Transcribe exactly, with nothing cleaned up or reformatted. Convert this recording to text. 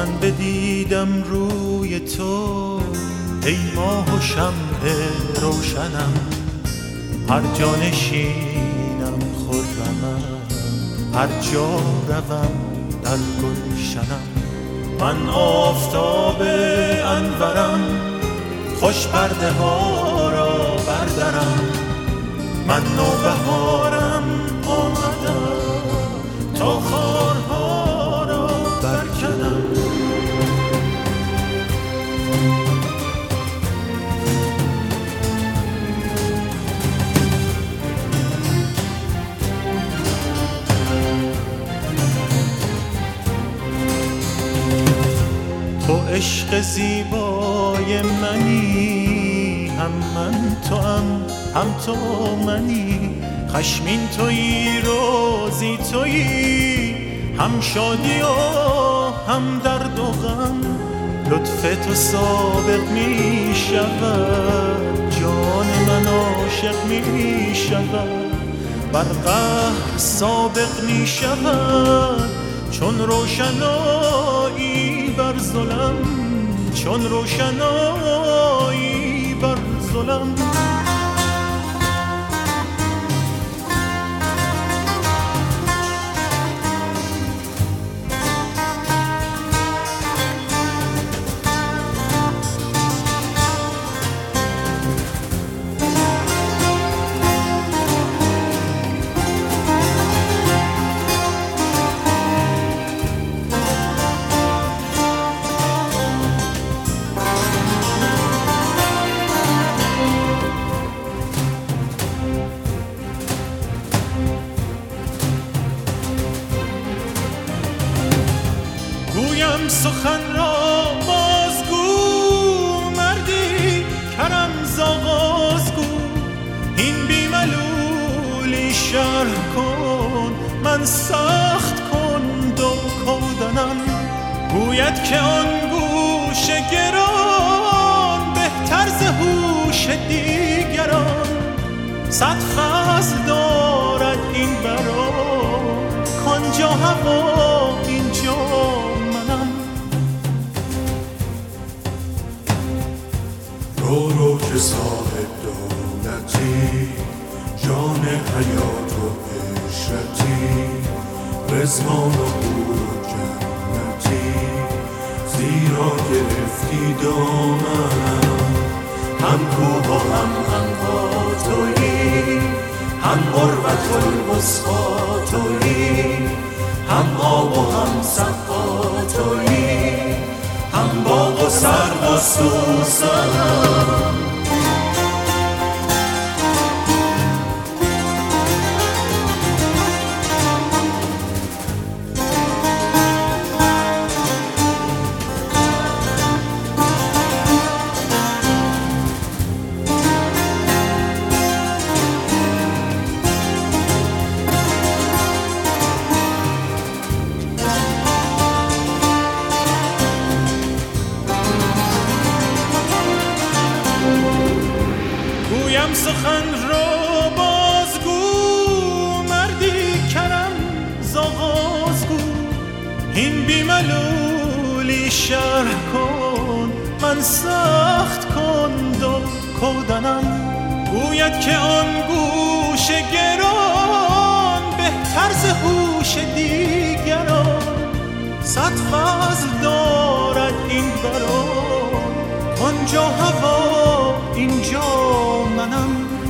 من بدیدم روی تو ای ماه و شمع روشنم، هر جا نشینم خرمم، هر جا روم در گلشنم. من آفتاب انورم، خوش پرده ها را بردرم، من نوبهارم آمدم تا خارها را برکنم. تو عشق زیبای منی، هم من تو هم هم تو منی، خشمین تویی روزی تویی، هم شادی و هم درد و غم. لطف تو سابق می شود، جان من عاشق می شود، بر قهر سابق می شود، چون روشنایی بر ظلم، چون روشنایی بر ظلم. گویم سخن را بازگو، مردی کرم ز آغاز گو، این بی ملولی شرح کن، من سخت کن دو کودنم. گوید که آن گوش گران، بهتر ز هوش دیگران، صد فصل دارد این برا، کانجا هوا اینجا منم. رو رو که صاحب دولتی، جان حیات و عشرتی، رضوان و حور و جنتی، زیرا گرفتی دامنم. هم کوه و هم عنقا تویی، هم عروة الوثقی تویی، هم آب و هم سقا تویی، هم باغ و سرو و سوسنم. گویم سخن رو بازگو، مردی کرم ز آغاز گو، این بی ملولی شرح کن، من سخت کن دو کودنم. گوید که آن گوش گران، بهتر ز هوش دیگران، صد فضل دارد این برا، آنجا هوا اینجا منم.